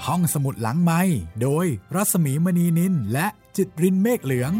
ห้องสมุดหลังไมค์โดยรัศมีมณีนินและจิตรินเมฆเหลือง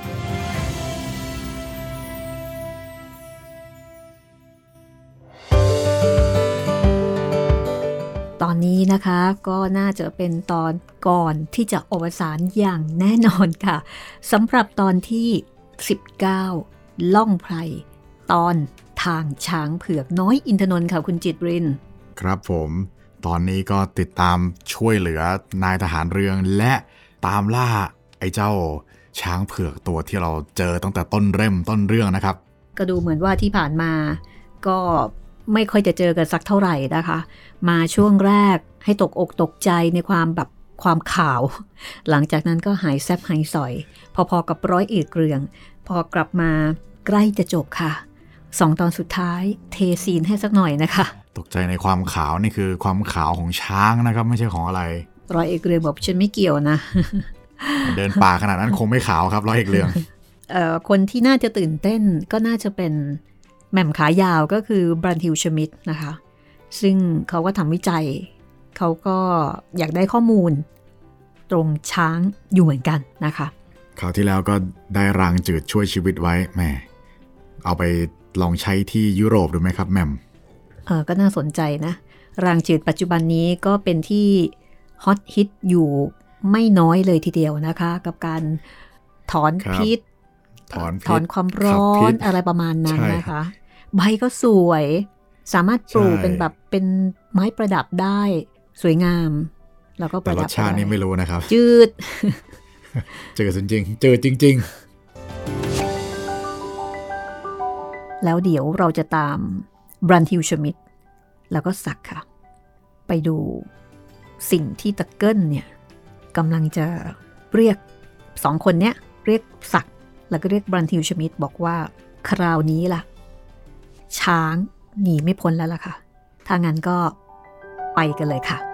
ตอนนี้นะคะก็น่าจะเป็นตอนก่อนที่จะอวสานอย่างแน่นอนค่ะสำหรับตอนที่19ล่องไพรตอนทางช้างเผือกน้อยอินทนนท์ค่ะคุณจิตรินครับผมตอนนี้ก็ติดตามช่วยเหลือนายทหารเรืองและตามล่าไอ้เจ้าช้างเผือกตัวที่เราเจอตั้งแต่ต้นเรื่องนะครับก็ดูเหมือนว่าที่ผ่านมาก็ไม่ค่อยจะเจอกันสักเท่าไหร่นะคะมาช่วงแรกให้ตกอกตกใจในความข่าวหลังจากนั้นก็หายแซบหายสอยพอๆกับร้อยเอกเรืองพอกลับมาใกล้จะจบค่ะ2 ตอนสุดท้ายเทซีนให้สักหน่อยนะคะตกใจในความขาวนี่คือความขาวของช้างนะครับไม่ใช่ของอะไรร้อยเอกเรืองบอกฉันไม่เกี่ยวนะเดินป่าขนาดนั้นคงไม่ขาวครับร้อยเอกเรืองคนที่น่าจะตื่นเต้นก็น่าจะเป็นแหม่มขายาวก็คือบรันทิลชมิดนะคะซึ่งเขาก็ทำวิจัยเขาก็อยากได้ข้อมูลตรงช้างอยู่เหมือนกันนะคะคราวที่แล้วก็ได้รางจืดช่วยชีวิตไว้แม่เอาไปลองใช้ที่ยุโรปดูไหมครับแม่มก็น่าสนใจนะรางจืดปัจจุบันนี้ก็เป็นที่ฮอตฮิตอยู่ไม่น้อยเลยทีเดียวนะคะกับการถอนพิษถอนความร้อนอะไรประมาณนั้นนะคะใบก็สวยสามารถปลูกเป็นแบบเป็นไม้ประดับได้สวยงามแล้วก็ประดับแต่รสชาตินี่ไม่รู้นะครับจืดจืดจริงๆจืดจริงๆแล้วเดี๋ยวเราจะตามบรันทิลชมิดแล้วก็สักค่ะไปดูสิ่งที่ตะเกิลเนี่ยกำลังจะเรียก2 คนเนี้ยเรียกสักแล้วก็เรียกบรันทิลชมิดบอกว่าคราวนี้ล่ะช้างหนีไม่พ้นแล้วล่ะค่ะถ้างั้นก็ไปกันเลยค่ะ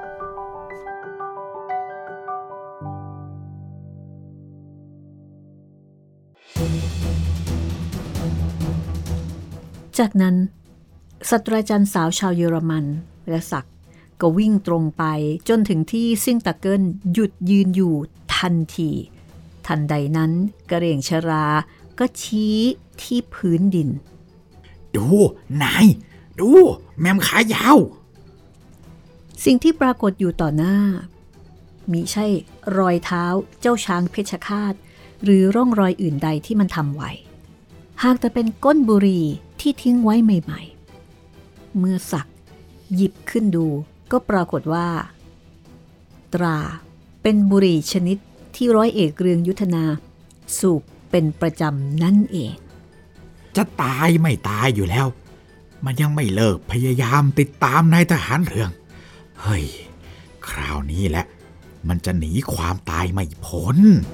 จากนั้นศาสตราจารย์สาวชาวเยอรมันและศักดิ์ก็วิ่งตรงไปจนถึงที่ซึ่งตะเกิลหยุดยืนอยู่ทันทีทันใดนั้นกระเหรี่ยงชราก็ชี้ที่พื้นดินดูนายดูแม่มขายาวสิ่งที่ปรากฏอยู่ต่อหน้ามิใช่รอยเท้าเจ้าช้างเพชรฆาตหรือร่องรอยอื่นใดที่มันทำไว้หากแต่เป็นก้นบุหรี่ที่ทิ้งไว้ใหม่ๆเมื่อสักหยิบขึ้นดูก็ปรากฏว่าตราเป็นบุหรี่ชนิดที่ร้อยเอกเรืองยุทธนาสูบเป็นประจำนั่นเองจะตายไม่ตายอยู่แล้วมันยังไม่เลิกพยายามติดตามนายทหารเรืองเฮ้ยคราวนี้แหละมันจะหนีความตายไม่พ้น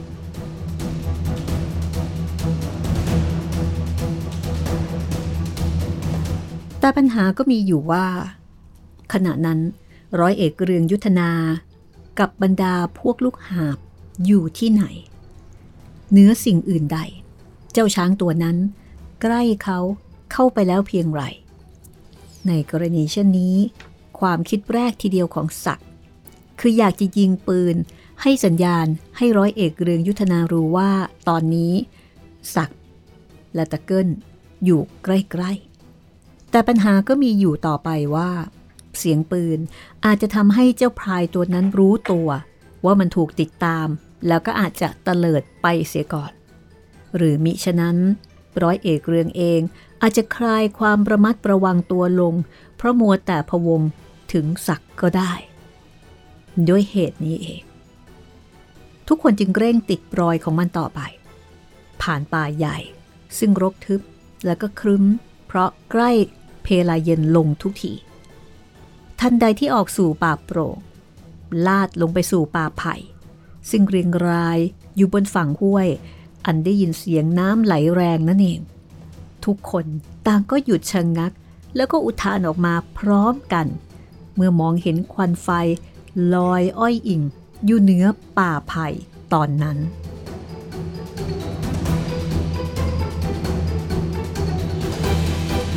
แต่ปัญหาก็มีอยู่ว่าขณะนั้นร้อยเอกเรืองยุทธนากับบรรดาพวกลูกหาบอยู่ที่ไหนเหนือสิ่งอื่นใดเจ้าช้างตัวนั้นใกล้เขาเข้าไปแล้วเพียงไรในกรณีเช่นนี้ความคิดแรกทีเดียวของศักดิ์คืออยากจะยิงปืนให้สัญญาณให้ร้อยเอกเรืองยุทธนารู้ว่าตอนนี้ศักดิ์และตะเกิลอยู่ใกล้ๆแต่ปัญหาก็มีอยู่ต่อไปว่าเสียงปืนอาจจะทำให้เจ้าพรายตัวนั้นรู้ตัวว่ามันถูกติดตามแล้วก็อาจจะเตลิดไปเสียก่อนหรือมิฉะนั้นร้อยเอกเรืองเองอาจจะคลายความระมัดระวังตัวลงเพราะมัวแต่พะวงถึงศักดิ์ก็ได้ด้วยเหตุนี้เองทุกคนจึงเร่งติดรอยของมันต่อไปผ่านป่าใหญ่ซึ่งรกทึบแล้วก็ครึ้มเพราะใกล้เพลาเย็นลงทุกทีทันใดที่ออกสู่ป่าโปร่งลาดลงไปสู่ป่าไผ่ซึ่งเรียงรายอยู่บนฝั่งห้วยอันได้ยินเสียงน้ำไหลแรงนั่นเองทุกคนต่างก็หยุดชะงักแล้วก็อุทานออกมาพร้อมกันเมื่อมองเห็นควันไฟลอยอ้อยอิ่งอยู่เหนือป่าไผ่ตอนนั้น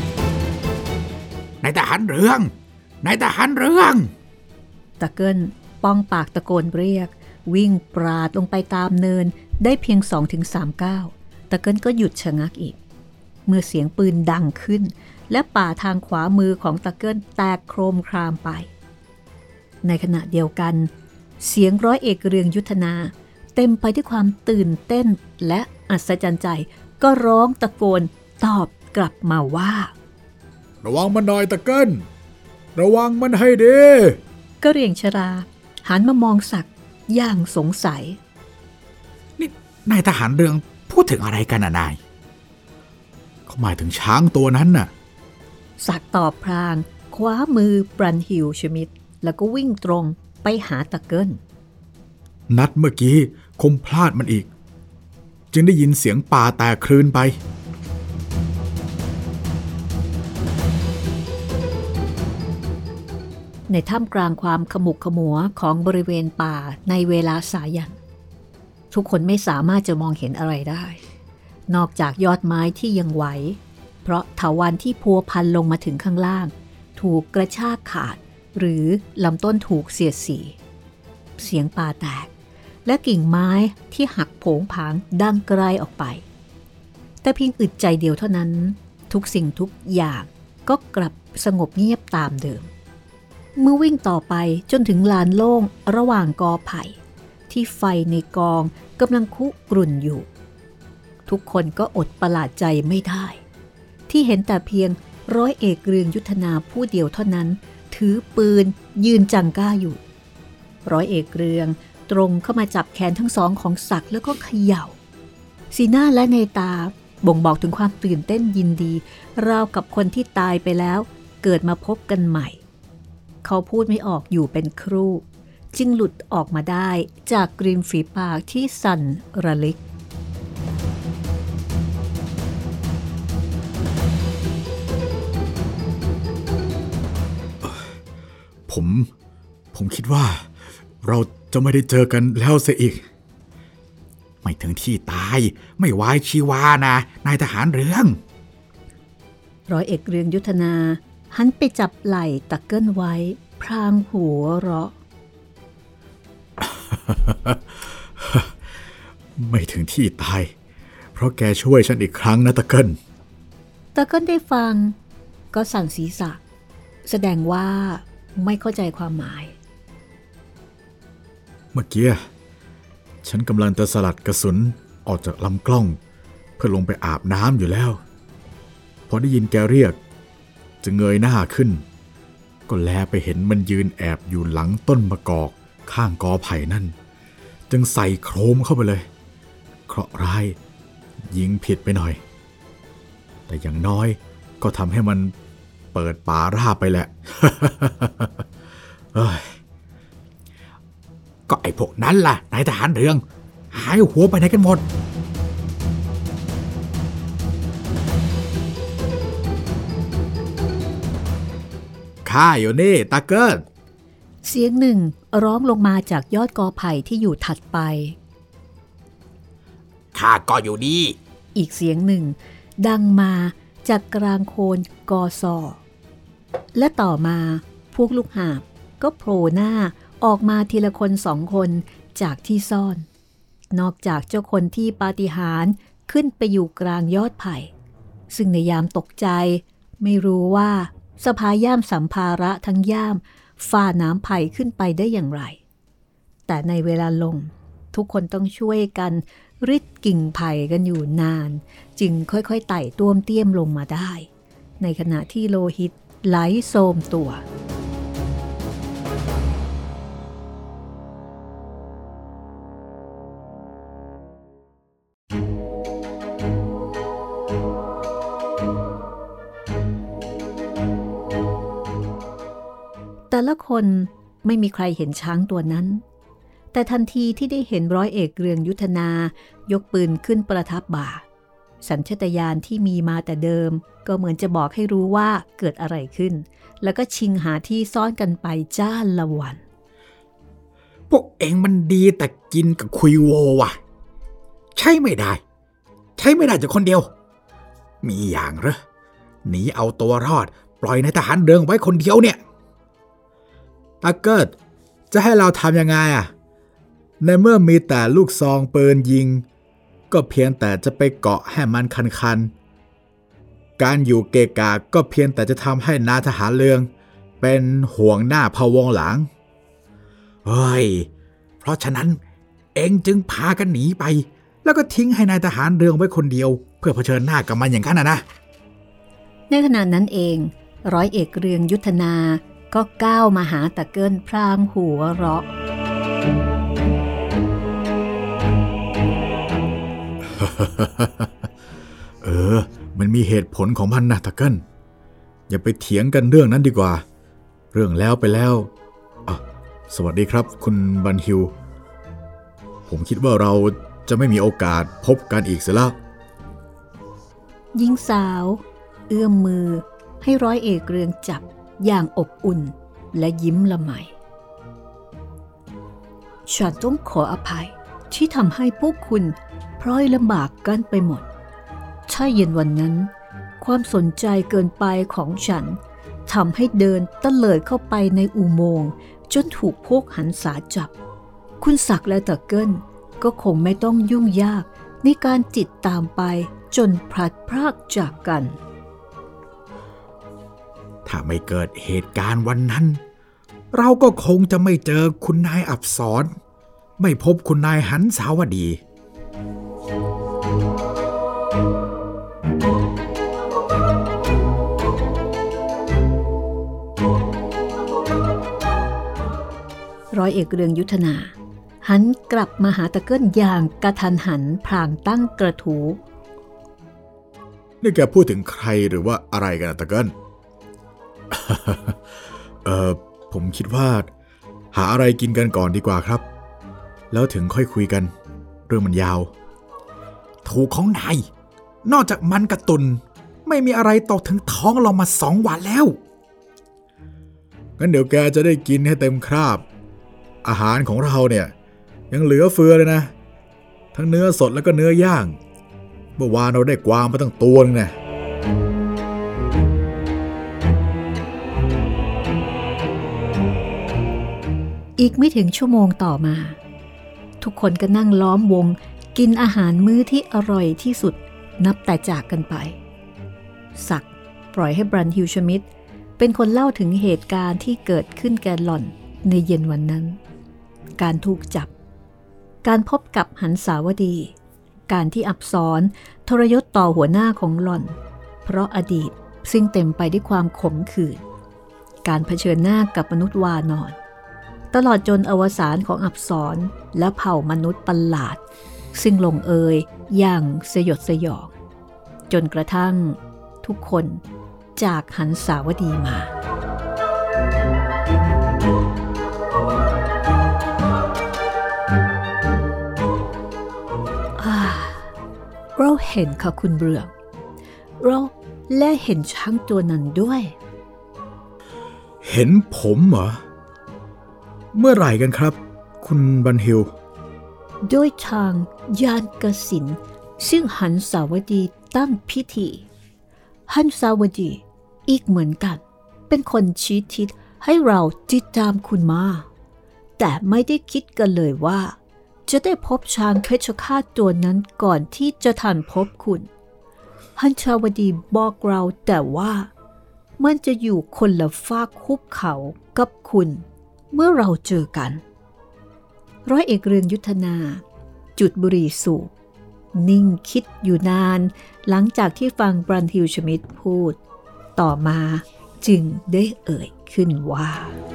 นายทหารเรืองนายทหารเรืองตะเกิลป้องปากตะโกนเรียกวิ่งปราดลงไปตามเนินได้เพียง 2-3 ก้าวตะเกิลก็หยุดชะงักอีกเมื่อเสียงปืนดังขึ้นและป่าทางขวามือของตะเกิลแตกโครมครามไปในขณะเดียวกันเสียงร้อยเอกเรืองยุทธนาเต็มไปด้วยความตื่นเต้นและอัศจรรย์ใจก็ร้องตะโกนตอบกลับมาว่าระวังมันหน่อยตะเกิลระวังมันให้ดีกระเหรี่ยงชราหันมามองศักดิ์อย่างสงสัยนี่นายทหารเรืองพูดถึงอะไรกันนายเขาหมายถึงช้างตัวนั้นน่ะศักดิ์ตอบพลางคว้ามือบรันฮิลชมิดแล้วก็วิ่งตรงไปหาตะเกิลนัดเมื่อกี้คงพลาดมันอีกจึงได้ยินเสียงป่าแตกคลื่นไปในท่ามกลางความขมุกขมัวของบริเวณป่าในเวลาสายันทุกคนไม่สามารถจะมองเห็นอะไรได้นอกจากยอดไม้ที่ยังไหวเพราะเถาวัลย์ที่พัวพันลงมาถึงข้างล่างถูกกระชากขาดหรือลำต้นถูกเสียดสีเสียงป่าแตกและกิ่งไม้ที่หักโผงผางดังไกลออกไปแต่เพียงอึดใจเดียวเท่านั้นทุกสิ่งทุกอย่างก็กลับสงบเงียบตามเดิมเมื่อวิ่งต่อไปจนถึงลานโล่งระหว่างกอไผ่ที่ไฟในกองกำลังคุกรุ่นอยู่ทุกคนก็อดประหลาดใจไม่ได้ที่เห็นแต่เพียงร้อยเอกเรืองยุทธนาผู้เดียวเท่านั้นถือปืนยืนจังก้าอยู่ร้อยเอกเรืองตรงเข้ามาจับแขนทั้งสองของศักดิ์แล้วก็เขย่าสีหน้าและในตาบ่งบอกถึงความตื่นเต้นยินดีราวกับคนที่ตายไปแล้วเกิดมาพบกันใหม่เขาพูดไม่ออกอยู่เป็นครู่จึงหลุดออกมาได้จากกริมฝีปากที่สั่นระลิกผมคิดว่าเราจะไม่ได้เจอกันแล้วเสียอีกไม่ถึงที่ตายไม่ไว้ชีวานะนายทหารเรืองร้อยเอกเรืองยุทธนาหันไปจับไหล่ตะเกิลไว้พรางหัวเราะไม่ถึงที่ตายเพราะแกช่วยฉันอีกครั้งนะตะเกิลได้ฟังก็สั่นศีรษะแสดงว่าไม่เข้าใจความหมายเมื่อกี้ฉันกำลังจะสลัดกระสุนออกจากลำกล้องเพื่อลงไปอาบน้ำอยู่แล้วพอได้ยินแกเรียกจะเงยหน้าขึ้นก็แลไปเห็นมันยืนแอบอยู่หลังต้นมะกอกข้างกอไผ่นั่นจึงใส่โครมเข้าไปเลยเคราะห์ร้ายยิงผิดไปหน่อยแต่อย่างน้อยก็ทำให้มันเปิดป่าราบไปแหละ ก็ไอ้พวกนั้นล่ะนายทหารเรืองหายหัวไปไหนกันหมดข้าอยู่นี่ตาเกิลเสียงหนึ่งร้องลงมาจากยอดกอไผ่ที่อยู่ถัดไปข้าก็อยู่ดีอีกเสียงหนึ่งดังมาจากกลางโคนกอซอและต่อมาพวกลูกหาบก็โผล่หน้าออกมาทีละคน2 คนจากที่ซ่อนนอกจากเจ้าคนที่ปาฏิหาริย์ขึ้นไปอยู่กลางยอดไผ่ซึ่งในยามตกใจไม่รู้ว่าสะพายย่ามสัมภาระทั้งย่ามฝ่าน้ำไผ่ขึ้นไปได้อย่างไรแต่ในเวลาลงทุกคนต้องช่วยกันริดกิ่งไผ่กันอยู่นานจึงค่อยๆไต่ต้วมเตี้ยมลงมาได้ในขณะที่โลหิตไหลโสมตัวแต่ละคนไม่มีใครเห็นช้างตัวนั้นแต่ทันทีที่ได้เห็นร้อยเอกเรืองยุทธนายกปืนขึ้นประทับบ่าสัญชาตญาณที่มีมาแต่เดิมก็เหมือนจะบอกให้รู้ว่าเกิดอะไรขึ้นแล้วก็ชิงหาที่ซ่อนกันไปจ้าละวันพวกเองมันดีแต่กินกับคุยโวว่ะใช่ไม่ได้จากคนเดียวมีอย่างเหรอหนีเอาตัวรอดปล่อยนายทหารเรืองไว้คนเดียวเนี่ยตาเกิดจะให้เราทำยังไงอ่ะในเมื่อมีแต่ลูกซองปืนยิงก็เพียงแต่จะไปเกาะให้มันคันๆการอยู่เกะกะก็เพียงแต่จะทำให้นายทหารเรืองเป็นห่วงหน้าพะวงหลังเฮ้ยเพราะฉะนั้นเองจึงพากันหนีไปแล้วก็ทิ้งให้นายทหารเรืองไว้คนเดียวเพื่อเผชิญหน้ากับมันอย่างนั้นนะในขณะนั้นเองร้อยเอกเรืองยุทธนาก็ก้าวมาหาตะเกิลพลางหัวเราะมันมีเหตุผลของมันนะตะเกิลอย่าไปเถียงกันเรื่องนั้นดีกว่าเรื่องแล้วไปแล้วสวัสดีครับคุณบันฮิวผมคิดว่าเราจะไม่มีโอกาสพบกันอีกเสียแล้วหญิงสาวเอื้อมมือให้ร้อยเอกเรืองจับอย่างอบอุ่นและยิ้มละไมฉันต้องขออภัยที่ทำให้พวกคุณพลอยลำบากกันไปหมดถ้าเย็นวันนั้นความสนใจเกินไปของฉันทำให้เดินตะเลิดเข้าไปในอุโมงค์จนถูกพวกหันษาจับคุณศักดิ์และตะเกิลก็คงไม่ต้องยุ่งยากในการติดตามไปจนพลัดพรากจากกันถ้าไม่เกิดเหตุการณ์วันนั้นเราก็คงจะไม่เจอคุณนายอับสรไม่พบคุณนายหันสาวดีร้อยเอกเรืองยุทธนาหันกลับมาหาตะเกิลอย่างกระทันหันพลางตั้งกระทู้นี่แกพูดถึงใครหรือว่าอะไรกันตะเกิล ผมคิดว่าหาอะไรกินกันก่อนดีกว่าครับแล้วถึงค่อยคุยกันเรื่องมันยาวถูกของนายนอกจากมันกระตุนไม่มีอะไรตกถึงท้องเรามา2 วันแล้วงั้นเดี๋ยวแกจะได้กินให้เต็มคราบอาหารของเราเนี่ยยังเหลือเฟือเลยนะทั้งเนื้อสดแล้วก็เนื้อย่างเมื่อวานเราได้กวางมาตั้งตัวนึงนะอีกไม่ถึงชั่วโมงต่อมาทุกคนก็นั่งล้อมวงกินอาหารมื้อที่อร่อยที่สุดนับแต่จากกันไปศักดิ์ปล่อยให้บรันฮิลชมิดเป็นคนเล่าถึงเหตุการณ์ที่เกิดขึ้นแก่หล่อนในเย็นวันนั้นการถูกจับการพบกับหันสาวดีการที่อับสรทรยศต่อหัวหน้าของหล่อนเพราะอดีตซึ่งเต็มไปด้วยความขมขื่นการเผชิญหน้ากับมนุษย์วานอนตลอดจนอวสานของอับสรและเผ่ามนุษย์ประหลาดซึ่งลงเอยอย่างสยดสยองจนกระทั่งทุกคนจากหันสาวดีมาเราเห็นค่ะคุณเรืองเราและเห็นช้างตัวนั้นด้วยเห็นผมเหรอเมื่อไหร่กันครับคุณบันฮิลโดยทางยานกสินซึ่งหันสาวดีตั้งพิธีหันสาวดีอีกเหมือนกันเป็นคนชี้ทิศให้เราติดตามคุณมาแต่ไม่ได้คิดกันเลยว่าจะได้พบช้างเพชฌฆาตตัวนั้นก่อนที่จะทันพบคุณหันสาวดีบอกเราแต่ว่ามันจะอยู่คนละฟากหุบเขากับคุณเมื่อเราเจอกันร้อยเอกเรืองยุทธนาจุดบุหรี่สูบนิ่งคิดอยู่นานหลังจากที่ฟังบรันฮิลชมิดพูดต่อมาจึงได้เอ่ยขึ้นว่า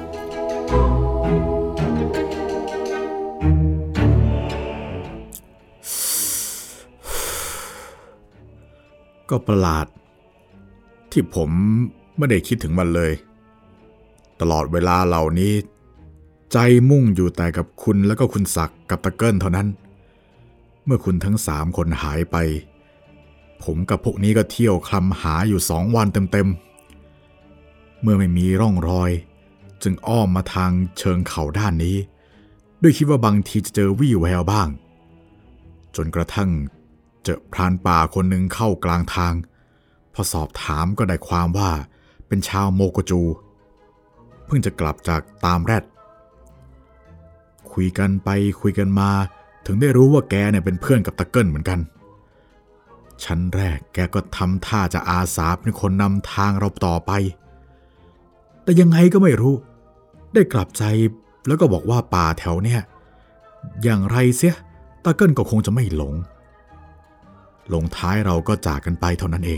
ก็ประหลาดที่ผมไม่ได้คิดถึงมันเลยตลอดเวลาเหล่านี้ใจมุ่งอยู่แต่กับคุณแล้วก็คุณศักดิ์กับตะเกิลเท่านั้นเมื่อคุณทั้ง3 คนหายไปผมกับพวกนี้ก็เที่ยวคลำหาอยู่2 วันเต็มๆเมื่อไม่มีร่องรอยจึงอ้อมมาทางเชิงเขาด้านนี้ด้วยคิดว่าบางทีจะเจอวี่แววบ้างจนกระทั่งเจอพรานป่าคนหนึ่งเข้ากลางทางพอสอบถามก็ได้ความว่าเป็นชาวโมโกจูเพิ่งจะกลับจากตามแรดคุยกันไปคุยกันมาถึงได้รู้ว่าแกเนี่ยเป็นเพื่อนกับตะเกิ้ลเหมือนกันชั้นแรกแกก็ทำท่าจะอาสาเป็นคนนำทางเราต่อไปแต่ยังไงก็ไม่รู้ได้กลับใจแล้วก็บอกว่าป่าแถวเนี่ยอย่างไรเสียตะเกิ้ลก็คงจะไม่หลงท้ายเราก็จากกันไปเท่านั้นเอง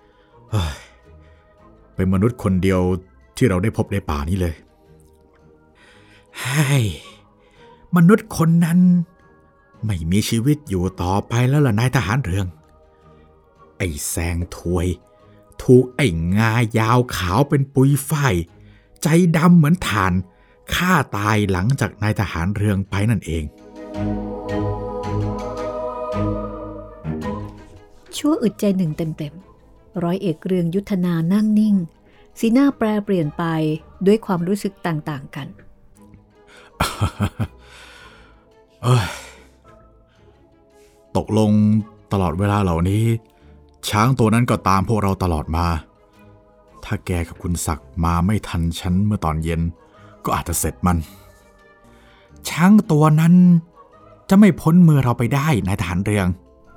เป็นมนุษย์คนเดียวที่เราได้พบในป่านี้เลยมนุษย์คนนั้นไม่มีชีวิตอยู่ต่อไปแล้วล่ะนายทหารเรืองไอ้แซงถวยถูกไอ้งายาวขาวเป็นปุยฝ้ายใจดำเหมือนถ่านฆ่าตายหลังจากนายทหารเรืองไปนั่นเองชั่วอึดใจหนึ่งเต็มๆร้อยเอกเรืองยุทธนานั่งนิ่งสีหน้าแปรเปลี่ยนไปด้วยความรู้สึกต่างๆกันตกลงตลอดเวลาเหล่านี้ช้างตัวนั้นก็ตามพวกเราตลอดมาถ้าแกกับคุณศักดิ์มาไม่ทันฉันเมื่อตอนเย็นก็อาจจะเสร็จมันช้างตัวนั้นจะไม่พ้นมือเราไปได้นายทหารเรือง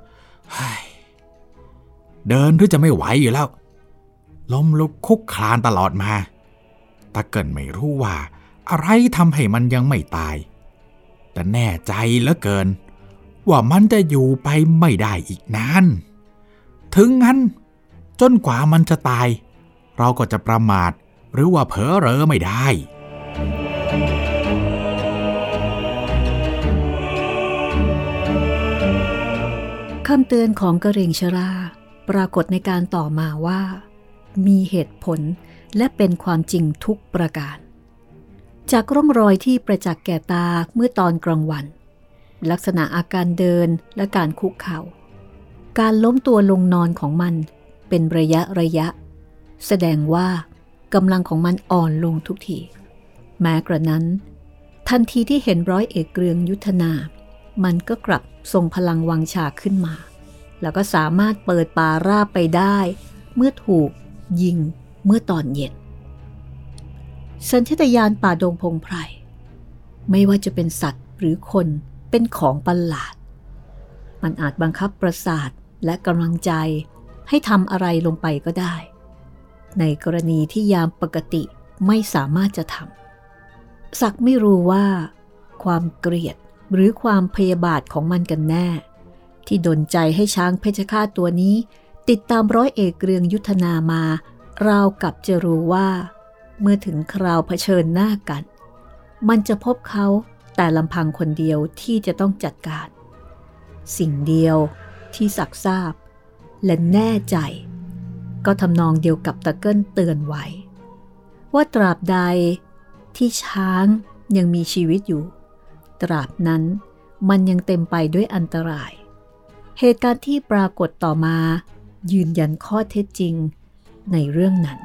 เดินหรือจะไม่ไหวอยู่แล้วล้มลุกคุกคลานตลอดมาตะเกิ้ลไม่รู้ว่าอะไรทำให้มันยังไม่ตายแต่แน่ใจเหลือเกินว่ามันจะอยู่ไปไม่ได้อีกนานถึงงั้นจนกว่ามันจะตายเราก็จะประมาทหรือว่าเผลอเรอไม่ได้คำเตือนของกระเหรี่ยงชราปรากฏในการต่อมาว่ามีเหตุผลและเป็นความจริงทุกประการจากร่องรอยที่ประจักษ์แก่ตาเมื่อตอนกลางวันลักษณะอาการเดินและการคุกเข่าการล้มตัวลงนอนของมันเป็นระยะแสดงว่ากำลังของมันอ่อนลงทุกทีแม้กระนั้นทันทีที่เห็นร้อยเอกเรืองยุทธนามันก็กลับทรงพลังวังชาขึ้นมาแล้วก็สามารถเปิดป่าราบไปได้เมื่อถูกยิงเมื่อตอนเย็นสัญชาตญาณป่าดงพงไพรไม่ว่าจะเป็นสัตว์หรือคนเป็นของประหลาดมันอาจบังคับประสาทและกำลังใจให้ทำอะไรลงไปก็ได้ในกรณีที่ยามปกติไม่สามารถจะทำศักดิ์ไม่รู้ว่าความเกลียดหรือความพยาบาทของมันกันแน่ที่ดลใจให้ช้างเพชฌฆาตตัวนี้ติดตามร้อยเอกเรืองยุทธนามาราวกับจะรู้ว่าเมื่อถึงคราวเผชิญหน้ากันมันจะพบเขาแต่ลำพังคนเดียวที่จะต้องจัดการสิ่งเดียวที่ศักดิ์ทราบและแน่ใจก็ทำนองเดียวกับตะเกิ้ลเตือนไว้ว่าตราบใดที่ช้างยังมีชีวิตอยู่ตราบนั้นมันยังเต็มไปด้วยอันตรายเหตุการณ์ที่ปรากฏต่อมายืนยันข้อเท็จจริงในเรื่องนั้น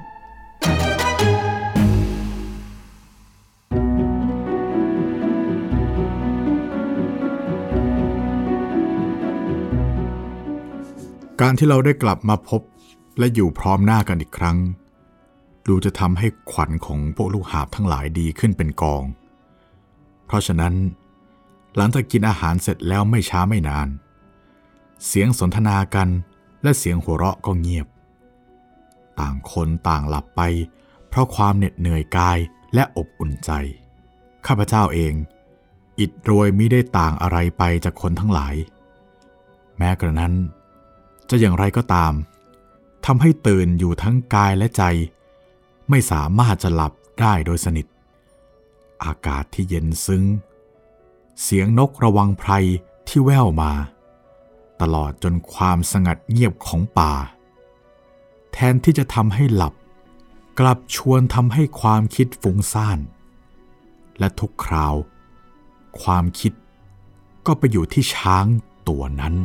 การที่เราได้กลับมาพบและอยู่พร้อมหน้ากันอีกครั้งดูจะทำให้ขวัญของพวกลูกหาบทั้งหลายดีขึ้นเป็นกองเพราะฉะนั้นหลังจากกินอาหารเสร็จแล้วไม่ช้าไม่นานเสียงสนทนากันและเสียงหัวเราะก็เงียบต่างคนต่างหลับไปเพราะความเหน็ดเหนื่อยกายและอบอุ่นใจข้าพเจ้าเองอิดโรยมิได้ต่างอะไรไปจากคนทั้งหลายแม้กระนั้นจะอย่างไรก็ตามทำให้ตื่นอยู่ทั้งกายและใจไม่สามารถจะหลับได้โดยสนิทอากาศที่เย็นซึ้งเสียงนกระวังไพรที่แว่วมาตลอดจนความสงัดเงียบของป่าแทนที่จะทำให้หลับกลับชวนทำให้ความคิดฟุ้งซ่านและทุกคราวความคิดก็ไปอยู่ที่ช้างตัวนั้น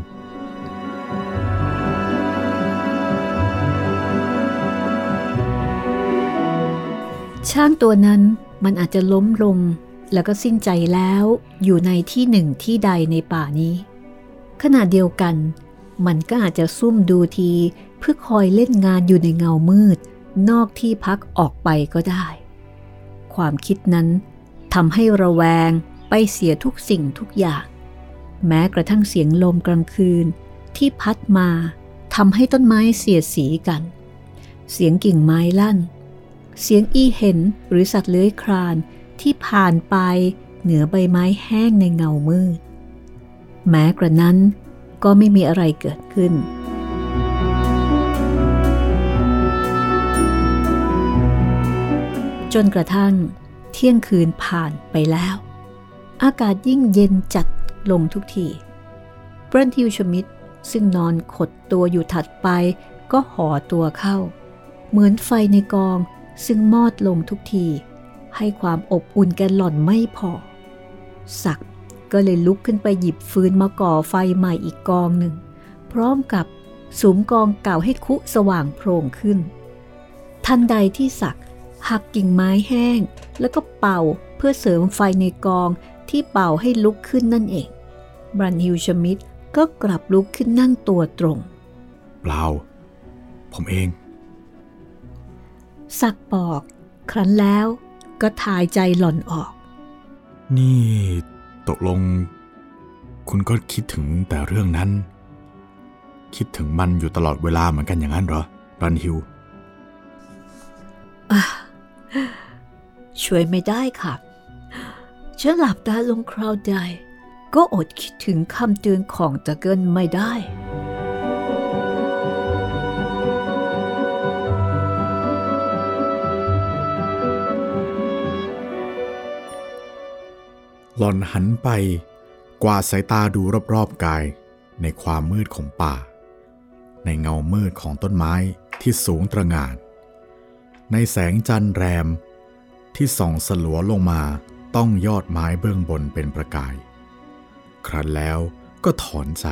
ช้างตัวนั้นมันอาจจะล้มลงแล้วก็สิ้นใจแล้วอยู่ในที่หนึ่งที่ใดในป่านี้ขณะเดียวกันมันก็อาจจะซุ่มดูทีเพื่อคอยเล่นงานอยู่ในเงามืดนอกที่พักออกไปก็ได้ความคิดนั้นทำให้ระแวงไปเสียทุกสิ่งทุกอย่างแม้กระทั่งเสียงลมกลางคืนที่พัดมาทำให้ต้นไม้เสียดสีกันเสียงกิ่งไม้ลั่นเสียงอีเห็นหรือสัตว์เลื้อยคลานที่ผ่านไปเหนือใบไม้แห้งในเงามืดแม้กระนั้นก็ไม่มีอะไรเกิดขึ้นจนกระทั่งเที่ยงคืนผ่านไปแล้วอากาศยิ่งเย็นจัดลงทุกทีเบรนทิวชมิดซึ่งนอนขดตัวอยู่ถัดไปก็ห่อตัวเข้าเหมือนไฟในกองซึ่งมอดลงทุกทีให้ความอบอุ่นแกหล่อนไม่พอศักดิ์ก็เลยลุกขึ้นไปหยิบฟืนมาก่อไฟใหม่อีกกองหนึ่งพร้อมกับสุมกองเก่าให้คุสว่างโพร่งขึ้นทันใดที่ศักดิ์หักกิ่งไม้แห้งแล้วก็เป่าเพื่อเสริมไฟในกองที่เป่าให้ลุกขึ้นนั่นเองบรันฮิลชมิดก็กลับลุกขึ้นนั่งตัวตรงเปล่าผมเองศักดิ์บอกครั้นแล้วก็ทายใจหล่อนออกนี่ตกลงคุณก็คิดถึงแต่เรื่องนั้นคิดถึงมันอยู่ตลอดเวลาเหมือนกันอย่างนั้นเหรอรันฮิลช่วยไม่ได้ค่ะฉันหลับตาลงคราวใดก็อดคิดถึงคำเตือนของตะเกินไม่ได้หล่อนหันไปกวาดสายตาดูรอบๆกายในความมืดของป่าในเงามืดของต้นไม้ที่สูงตระหง่านในแสงจันทร์แรมที่ส่องสลัวลงมาต้องยอดไม้เบื้องบนเป็นประกายครั้นแล้วก็ถอนใจ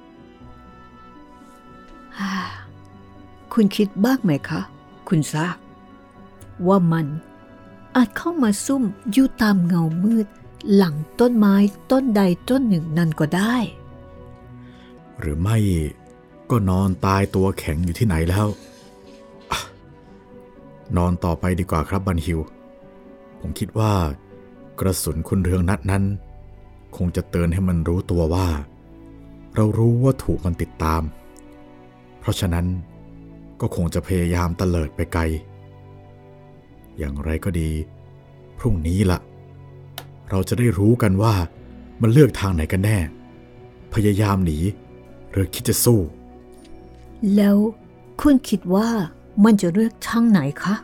คุณคิดบ้างไหมคะคุณซากว่ามันอาจเข้ามาซุ่มอยู่ตามเงามืดหลังต้นไม้ต้นใดต้นหนึ่งนั่นก็ได้หรือไม่ก็นอนตายตัวแข็งอยู่ที่ไหนแล้วนอนต่อไปดีกว่าครับบันฮิวผมคิดว่ากระสุนคุณเรืองนัดนั้นคงจะเตือนให้มันรู้ตัวว่าเรารู้ว่าถูกมันติดตามเพราะฉะนั้นก็คงจะพยายามเตลิดไปไกลอย่างไรก็ดีพรุ่งนี้ล่ะเราจะได้รู้กันว่ามันเลือกทางไหนกันแน่พยายามหนีหรือคิดจะสู้แล้วคุณคิดว่ามันจะเลือกทางไหนคะ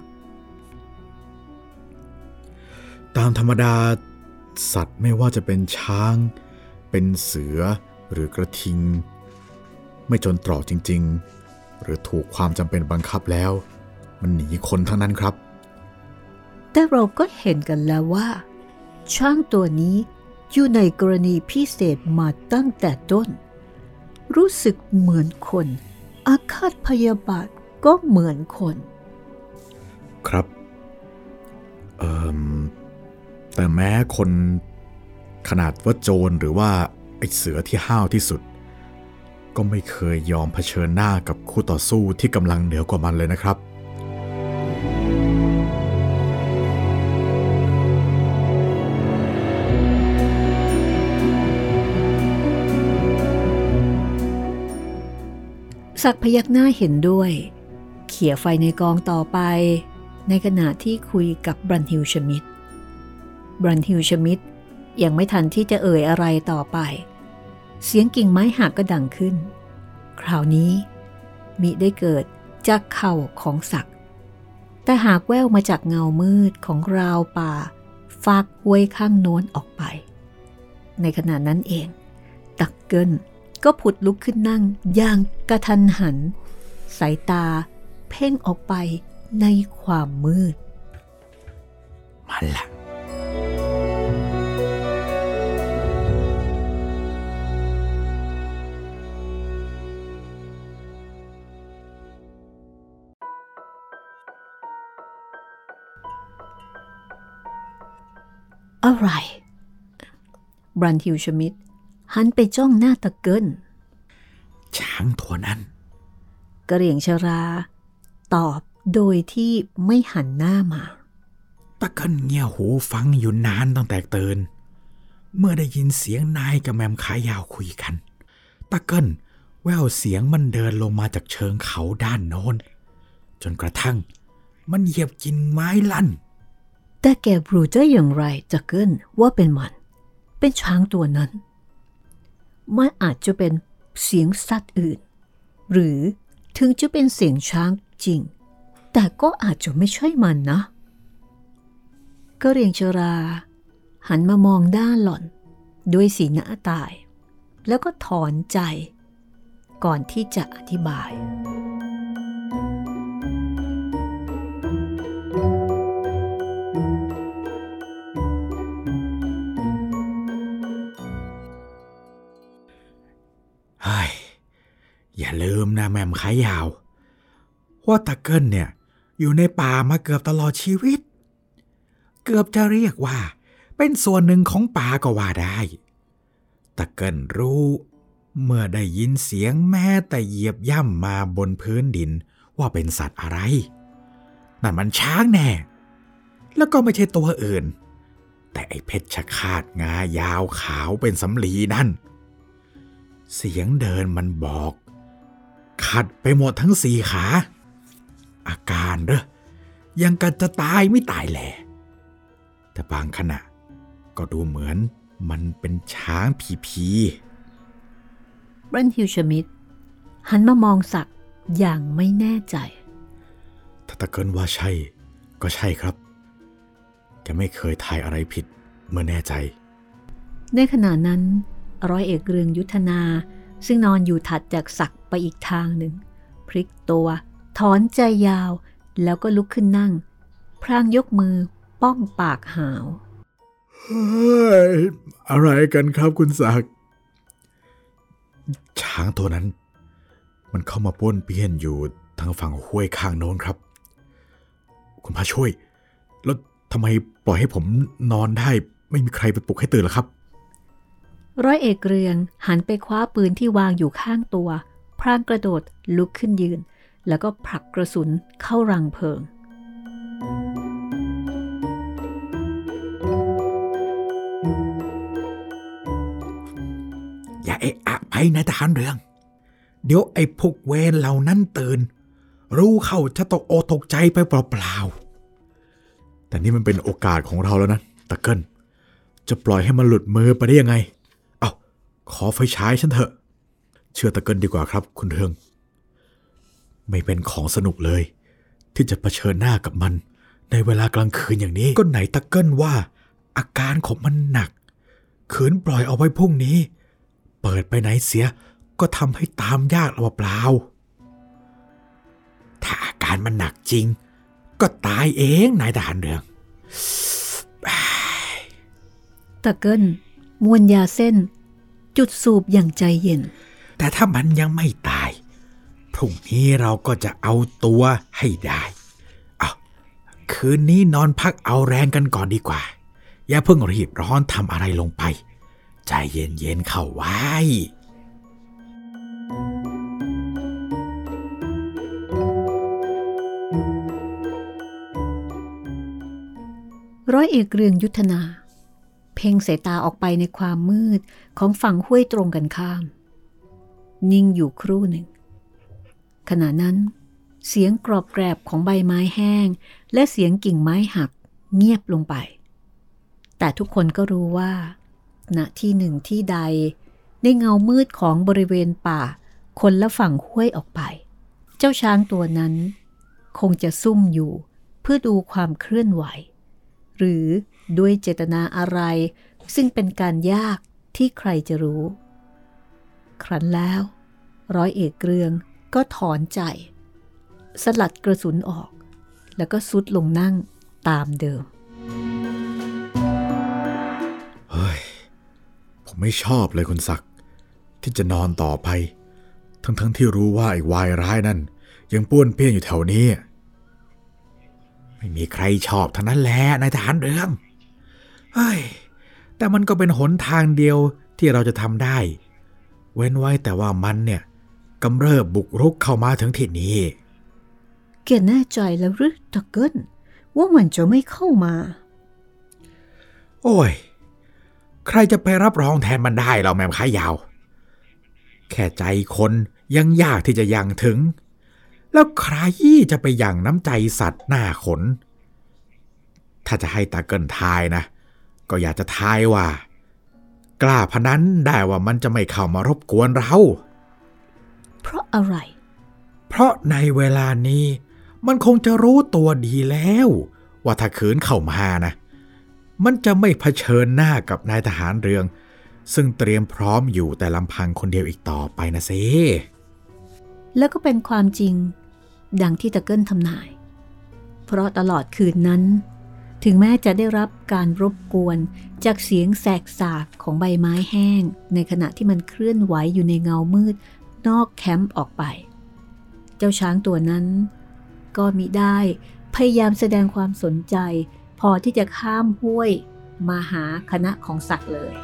ตามธรรมดาสัตว์ไม่ว่าจะเป็นช้างเป็นเสือหรือกระทิงไม่จนตรอกจริงๆหรือถูกความจำเป็นบังคับแล้วมันหนีคนทั้งนั้นครับแต่เราก็เห็นกันแล้วว่าช้างตัวนี้อยู่ในกรณีพิเศษมาตั้งแต่ต้นรู้สึกเหมือนคนอาฆาตพยาบาทก็เหมือนคนครับแต่แม้คนขนาดว่าโจรหรือว่าไอ้เสือที่ห้าวที่สุดก็ไม่เคยยอมเผชิญหน้ากับคู่ต่อสู้ที่กำลังเหนือกว่ามันเลยนะครับศักดิ์พยักหน้าเห็นด้วยเขี่ยไฟในกองต่อไปในขณะที่คุยกับบรันฮิลชมิดยังไม่ทันที่จะเอ่ยอะไรต่อไปเสียงกิ่งไม้หักก็ดังขึ้นคราวนี้มิได้เกิดจากเข่าของศักดิ์แต่หากแว่วมาจากเงามืดของราวป่าฟากห้วยข้างโน้นออกไปในขณะนั้นเองตักเกิลก็ผุดลุกขึ้นนั่งอย่างกระทันหันสายตาเพ่งออกไปในความมืดมันล่ะอะไรบรันฮิลชมิดหันไปจ้องหน้าตะเกิลช้างตัวนั้นกระเหรี่ยงชราตอบโดยที่ไม่หันหน้ามาตะเกิลเงี่ยหูฟังอยู่นานตั้งแต่ตื่นเมื่อได้ยินเสียงนายกับแมมขายาวคุยกันตะเกิลแววเสียงมันเดินลงมาจากเชิงเขาด้านโน้นจนกระทั่งมันเหยียบกิ่งไม้ลั่นแต่แกรู้ได้อย่างไรจะเกินว่าเป็นช้างตัวนั้นมันอาจจะเป็นเสียงสัตว์อื่นหรือถึงจะเป็นเสียงช้างจริงแต่ก็อาจจะไม่ใช่มันนะก็เรียงชราหันมามองด้านหล่อนด้วยสีหน้าตายแล้วก็ถอนใจก่อนที่จะอธิบายอย่าลืมนะแม่มขายาวว่าตะเกิลเนี่ยอยู่ในป่ามาเกือบตลอดชีวิตเกือบจะเรียกว่าเป็นส่วนหนึ่งของป่าก็ว่าได้ตะเกิลรู้เมื่อได้ยินเสียงแม้แต่เหยียบย่ำมาบนพื้นดินว่าเป็นสัตว์อะไรนั่นมันช้างแน่แล้วก็ไม่ใช่ตัวอื่นแต่ไอ้เพชรฆาตงายาวขาวเป็นสำลีนั่นเสียงเดินมันบอกขัดไปหมดทั้งสี่ขาอาการยังกันจะตายไม่ตายแหละแต่บางขณะก็ดูเหมือนมันเป็นช้างผีเบรนฮิลชมิดหันมามองศักดิ์อย่างไม่แน่ใจถ้าตะเกินว่าใช่ก็ใช่ครับแกไม่เคยทายอะไรผิดเมื่อแน่ใจในขณะนั้นร้อยเอกเรืองยุทธนาซึ่งนอนอยู่ถัดจากศักดิ์ไปอีกทางหนึ่งพลิกตัวถอนใจยาวแล้วก็ลุกขึ้นนั่งพลางยกมือป้องปากหาวอะไรกันครับคุณศักดิ์ช้างตัวนั้นมันเข้ามาป้วนเปี้ยนอยู่ทางฝั่งห้วยข้างโน้นครับคุณพระช่วยแล้วทำไมปล่อยให้ผมนอนได้ไม่มีใครไปปลุกให้ตื่นล่ะครับร้อยเอกเรืองหันไปคว้าปืนที่วางอยู่ข้างตัวพลางกระโดดลุกขึ้นยืนแล้วก็ผลักกระสุนเข้ารังเพลิงอย่าเอะอะไปนายทหารเรืองเดี๋ยวไอ้พวกเวรเหล่านั้นตื่นรู้เข้าจะตกอกตกใจไปเปล่าๆแต่นี่มันเป็นโอกาสของเราแล้วนะตะเกิลจะปล่อยให้มันหลุดมือไปได้ยังไงขอไฟฉายฉันเถอะเชื่อตะเกิลดีกว่าครับคุณเรืองไม่เป็นของสนุกเลยที่จะเผชิญหน้ากับมันในเวลากลางคืนอย่างนี้ก็ไหนตะเกิลว่าอาการของมันหนักขืนปล่อยเอาไว้พรุ่งนี้เปิดไปไหนเสียก็ทำให้ตามยากเปล่าถ้าอาการมันหนักจริงก็ตายเองนายทหารเรืองตะเกิลมวนยาเส้นจุดสูบอย่างใจเย็นแต่ถ้ามันยังไม่ตายพรุ่งนี้เราก็จะเอาตัวให้ได้คืนนี้นอนพักเอาแรงกันก่อนดีกว่าอย่าเพิ่งรีบร้อนทำอะไรลงไปใจเย็นๆเข้าไว้ร้อยเอกเรืองยุทธนาเพ่งสายตาออกไปในความมืดของฝั่งห้วยตรงกันข้ามนิ่งอยู่ครู่หนึ่งขณะนั้นเสียงกรอบแกรบของใบไม้แห้งและเสียงกิ่งไม้หักเงียบลงไปแต่ทุกคนก็รู้ว่าณที่หนึ่งที่ใดในเงามืดของบริเวณป่าคนละฝั่งห้วยออกไปเจ้าช้างตัวนั้นคงจะซุ่มอยู่เพื่อดูความเคลื่อนไหวหรือด้วยเจตนาอะไรซึ่งเป็นการยากที่ใครจะรู้ครั้นแล้วร้อยเอกเรืองก็ถอนใจสลัดกระสุนออกแล้วก็ซุดลงนั่งตามเดิมเฮ้ยผมไม่ชอบเลยคุณศักดิ์ที่จะนอนต่อไปทั้งที่รู้ว่าไอ้วายร้ายนั่นยังป้วนเปี้ยนอยู่แถวนี้ไม่มีใครชอบทั้งนั้นแหละนายทหารเรืองแต่มันก็เป็นหนทางเดียวที่เราจะทำได้เว้นไว้แต่ว่ามันเนี่ยกำเริบบุกรุกเข้ามาถึงที่นี้แกแน่ใจแล้วหรือตะเกิลว่ามันจะไม่เข้ามาโอ้ยใครจะไปรับรองแทนมันได้เราแม่มขายาวแค่ใจคนยังยากที่จะยังถึงแล้วใครจะไปยังน้ำใจสัตว์หน้าขนถ้าจะให้ตาเกิลทายนะก็อยากจะทายว่ากล้าพนันได้ว่ามันจะไม่เข้ามารบกวนเราเพราะอะไรเพราะในเวลานี้มันคงจะรู้ตัวดีแล้วว่าถ้าขืนเข้ามานะมันจะไม่เผชิญหน้ากับนายทหารเรืองซึ่งเตรียมพร้อมอยู่แต่ลำพังคนเดียวอีกต่อไปนะสิแล้วก็เป็นความจริงดังที่ตะเกิลทำนายเพราะตลอดคืนนั้นถึงแม้จะได้รับการรบกวนจากเสียงแสกสากของใบไม้แห้งในขณะที่มันเคลื่อนไหวอยู่ในเงามืดนอกแคมป์ออกไปเจ้าช้างตัวนั้นก็มิได้พยายามแสดงความสนใจพอที่จะข้ามห้วยมาหาคณะของศักดิ์เลย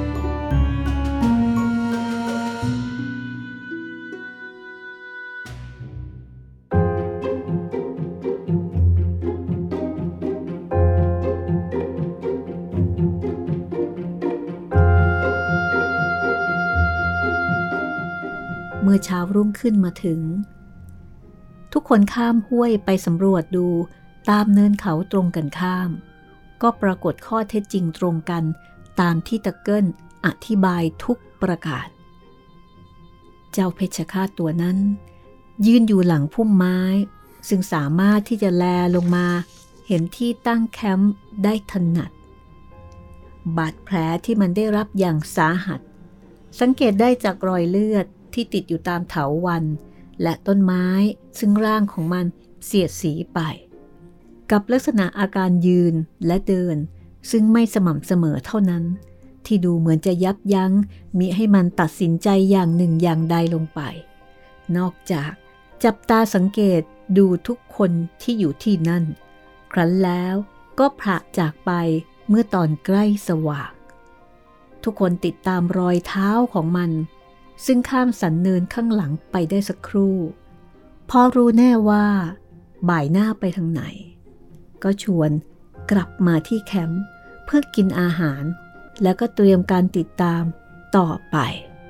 เมื่อเช้ารุ่งขึ้นมาถึงทุกคนข้ามห้วยไปสำรวจดูตามเนินเขาตรงกันข้ามก็ปรากฏข้อเท็จจริงตรงกันตามที่ตะเกิลอธิบายทุกประการเจ้าเพชฌฆาตตัวนั้นยืนอยู่หลังพุ่มไม้ซึ่งสามารถที่จะแลลงมาเห็นที่ตั้งแคมป์ได้ถนัดบาดแผลที่มันได้รับอย่างสาหัสสังเกตได้จากรอยเลือดที่ติดอยู่ตามเถาวัลย์และต้นไม้ซึ่งร่างของมันเสียดสีไปกับลักษณะอาการยืนและเดินซึ่งไม่สม่ำเสมอเท่านั้นที่ดูเหมือนจะยับยั้งมิให้มันตัดสินใจอย่างหนึ่งอย่างใดลงไปนอกจากจับตาสังเกตดูทุกคนที่อยู่ที่นั่นครั้นแล้วก็พระจากไปเมื่อตอนใกล้สว่างทุกคนติดตามรอยเท้าของมันซึ่งข้ามสันเนินข้างหลังไปได้สักครู่พอรู้แน่ว่าบ่ายหน้าไปทางไหนก็ชวนกลับมาที่แคมป์เพื่อกินอาหารแล้วก็เตรียมการติดตามต่อไป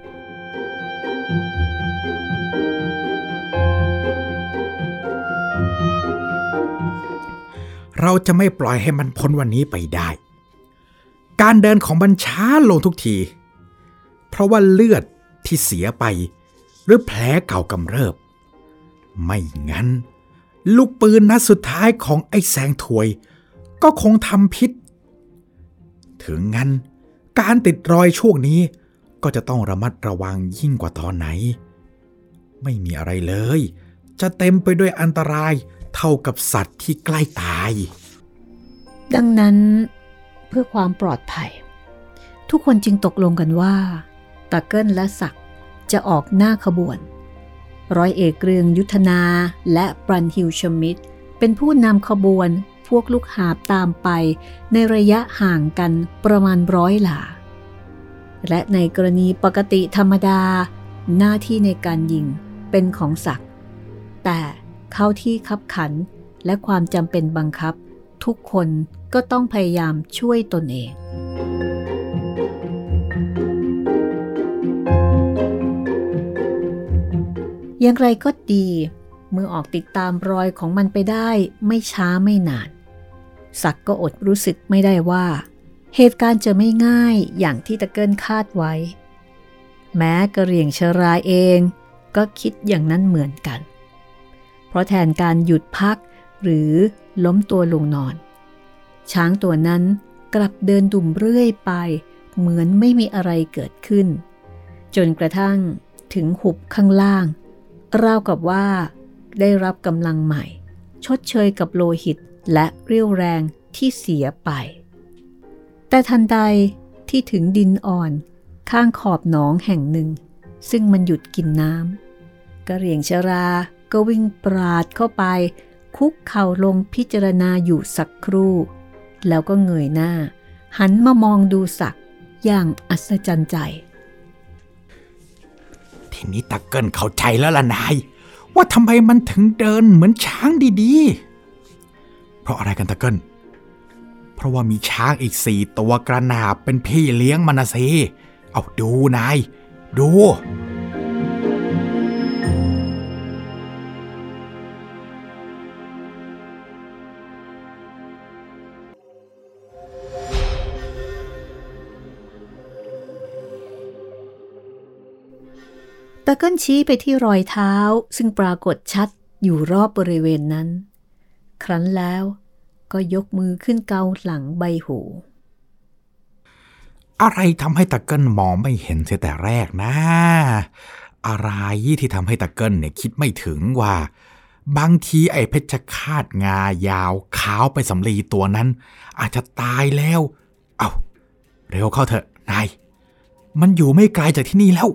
เราจะไม่ปล่อยให้มันพ้นวันนี้ไปได้การเดินของมันช้าลงทุกทีเพราะว่าเลือดที่เสียไปหรือแผลเก่ากำเริบไม่งั้นลูกปืนนัดสุดท้ายของไอ้แสงถวยก็คงทำพิษถึงงั้นการติดรอยช่วงนี้ก็จะต้องระมัดระวังยิ่งกว่าตอนไหนไม่มีอะไรเลยจะเต็มไปด้วยอันตรายเท่ากับสัตว์ที่ใกล้ตายดังนั้นเพื่อความปลอดภัยทุกคนจึงตกลงกันว่าตะเกิลและศักดิ์จะออกหน้าขบวนร้อยเอกเรืองยุทธนาและปรันฮิลชมิดเป็นผู้นำขบวนพวกลูกหาบตามไปในระยะห่างกันประมาณ100 หลาและในกรณีปกติธรรมดาหน้าที่ในการยิงเป็นของศักดิ์แต่เข้าที่คับขันและความจำเป็นบังคับทุกคนก็ต้องพยายามช่วยตนเองอย่างไรก็ดีเมื่อออกติดตามรอยของมันไปได้ไม่ช้าไม่นานศักดิ์ก็อดรู้สึกไม่ได้ว่าเหตุการณ์จะไม่ง่ายอย่างที่ตะเกิลคาดไว้แม้กระเหรี่ยงชราเองก็คิดอย่างนั้นเหมือนกันเพราะแทนการหยุดพักหรือล้มตัวลงนอนช้างตัวนั้นกลับเดินดุ่มเรื่อยไปเหมือนไม่มีอะไรเกิดขึ้นจนกระทั่งถึงหุบข้างล่างราวกับว่าได้รับกำลังใหม่ชดเชยกับโลหิตและเรี่ยวแรงที่เสียไปแต่ทันใดที่ถึงดินอ่อนข้างขอบหนองแห่งหนึ่งซึ่งมันหยุดกินน้ำกระเหรี่ยงชราก็วิ่งปราดเข้าไปคุกเข่าลงพิจารณาอยู่สักครู่แล้วก็เงยหน้าหันมามองดูศักดิ์อย่างอัศจรรย์ใจทีนี้ตะเกิลเข้าใจแล้วล่ะนายว่าทำไมมันถึงเดินเหมือนช้างดีๆเพราะอะไรกันตะเกิลเพราะว่ามีช้างอีก4 ตัวกระหนาบเป็นพี่เลี้ยงมันนะสิเอาดูนายดูตะเกิ้ลชี้ไปที่รอยเท้าซึ่งปรากฏชัดอยู่รอบบริเวณนั้น ครั้นแล้วก็ยกมือขึ้นเกาหลังใบหูอะไรทำให้ตะเกิ้ลมองไม่เห็นเสียแต่แรกนะ อะไรที่ทำให้ตะเกิ้ลเนี่ยคิดไม่ถึงว่าบางทีไอ้เพชฌฆาตงายาวขาวไปสำลีตัวนั้นอาจจะตายแล้วเอาเร็วเข้าเถอะนายมันอยู่ไม่ไกลจากที่นี่แล้ว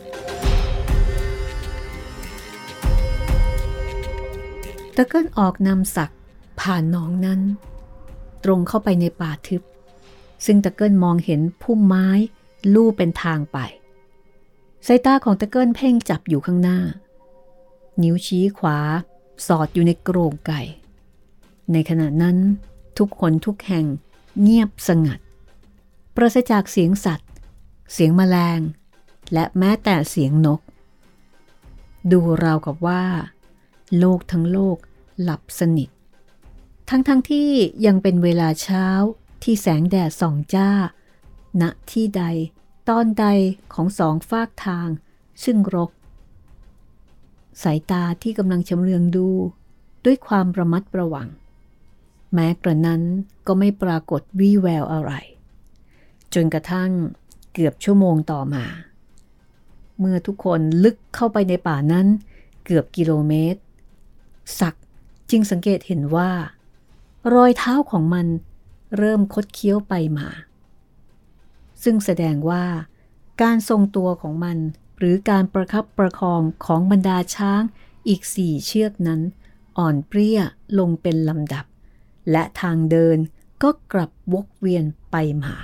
ตะเกิ้ลออกนำศักดิ์ผ่านหนองนั้นตรงเข้าไปในป่าทึบซึ่งตะเกิ้ลมองเห็นพุ่มไม้ลู่เป็นทางไปสายตาของตะเกิ้ลเพ่งจับอยู่ข้างหน้านิ้วชี้ขวาสอดอยู่ในโกรงไก่ในขณะนั้นทุกคนทุกแห่งเงียบสงัดปราศจากเสียงสัตว์เสียงแมลงและแม้แต่เสียงนกดูราวกับว่าโลกทั้งโลกหลับสนิททั้งที่ยังเป็นเวลาเช้าที่แสงแดดส่องจ้าณที่ใดตอนใดของสองฟากทางซึ่งรกสายตาที่กำลังชำเลืองดูด้วยความระมัดระวังแม้กระนั้นก็ไม่ปรากฏวี่แววอะไรจนกระทั่งเกือบชั่วโมงต่อมาเมื่อทุกคนลึกเข้าไปในป่านั้นเกือบกิโลเมตรศักดิ์จึงสังเกตเห็นว่ารอยเท้าของมันเริ่มคดเคี้ยวไปมาซึ่งแสดงว่าการทรงตัวของมันหรือการประคับประคองของบรรดาช้างอีก4 เชือกนั้นอ่อนเปรี้ยลงเป็นลำดับและทางเดินก็กลับวกเวียนไปมา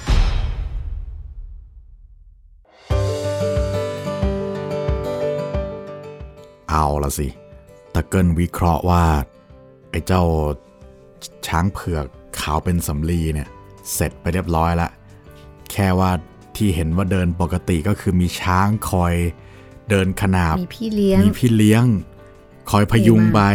เอาละสิตะเกิ้ลวิเคราะห์ว่าไอ้เจ้าช้างเผือกขาวเป็นสำลีเนี่ยเสร็จไปเรียบร้อยละแค่ว่าที่เห็นว่าเดินปกติก็คือมีช้างคอยเดินขนาบมีพี่เลี้ยงคอยพยุงไป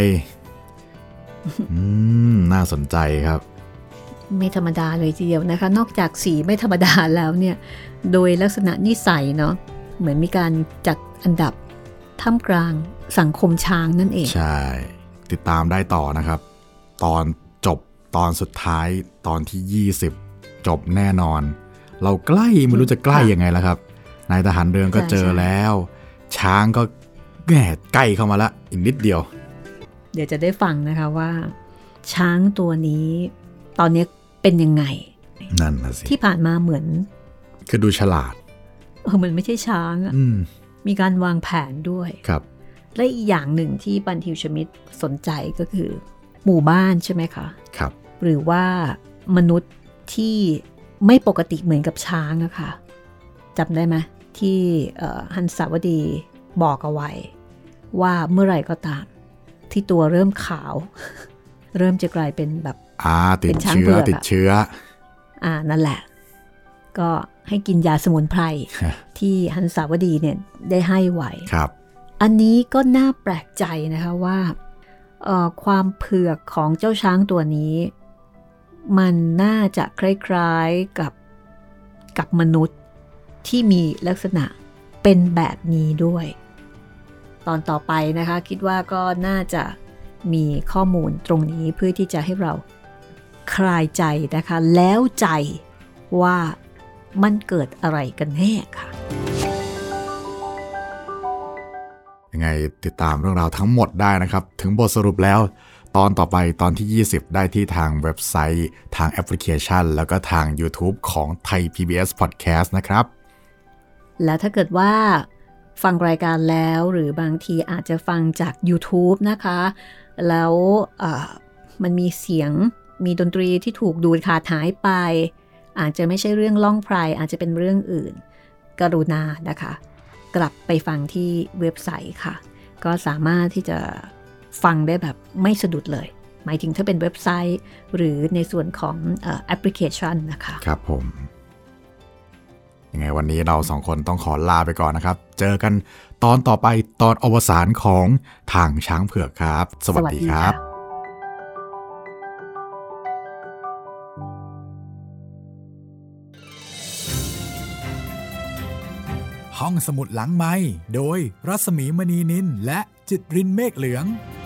น่าสนใจครับไม่ธรรมดาเลยทีเดียวนะคะนอกจากสีไม่ธรรมดาแล้วเนี่ยโดยลักษณะนิสัยเนาะเหมือนมีการจัดอันดับท่ามกลางสังคมช้างนั่นเองใช่ติดตามได้ต่อนะครับตอนจบตอนสุดท้ายตอนที่20จบแน่นอนเราใกล้ไม่รู้จะใกล้ยังไงแล้วครับนายทหารเรืองก็เจอแล้วช้างก็แง่ใกล้เข้ามาละอีกนิดเดียวเดี๋ยวจะได้ฟังนะคะว่าช้างตัวนี้ตอนนี้เป็นยังไงนั่นนะสิที่ผ่านมาเหมือนคือดูฉลาดมันไม่ใช่ช้างอ่ะมีการวางแผนด้วยครับและอีกอย่างหนึ่งที่บันทิวชมิตสนใจก็คือหมู่บ้านใช่ไหมคะครับหรือว่ามนุษย์ที่ไม่ปกติเหมือนกับช้างอะค่ะจำได้ไหมที่หันสาวดีบอกเอาไว้ว่าเมื่อไหร่ก็ตามที่ตัวเริ่มขาวเริ่มจะกลายเป็นแบบติดเชื้อนั่นแหละก็ให้กินยาสมุนไพร ที่หันสาวดีเนี่ยได้ให้ไว้ครับอันนี้ก็น่าแปลกใจนะคะว่าความเผือกของเจ้าช้างตัวนี้มันน่าจะคล้ายๆกับมนุษย์ที่มีลักษณะเป็นแบบนี้ด้วยตอนต่อไปนะคะคิดว่าก็น่าจะมีข้อมูลตรงนี้เพื่อที่จะให้เราคลายใจนะคะแล้วใจว่ามันเกิดอะไรกันแน่ค่ะยังไงติดตามเรื่องราวทั้งหมดได้นะครับถึงบทสรุปแล้วตอนต่อไปตอนที่20ได้ที่ทางเว็บไซต์ทางแอปพลิเคชันแล้วก็ทาง YouTube ของไทย PBS Podcast นะครับและถ้าเกิดว่าฟังรายการแล้วหรือบางทีอาจจะฟังจาก YouTube นะคะแล้วมันมีเสียงมีดนตรีที่ถูกดูดขาดหายไปอาจจะไม่ใช่เรื่องล่องไพรอาจจะเป็นเรื่องอื่นกรุณานะคะกลับไปฟังที่เว็บไซต์ค่ะก็สามารถที่จะฟังได้แบบไม่สะดุดเลยหมายถึงถ้าเป็นเว็บไซต์หรือในส่วนของแอปพลิเคชันนะคะครับผมยังไงวันนี้เราสองคนต้องขอลาไปก่อนนะครับเจอกันตอนต่อไปตอนอวสานของทางช้างเผือกครับสวัสดีครับห้องสมุดหลังไมค์โดยรัศมีมณีนินและจิตรินเมฆเหลือง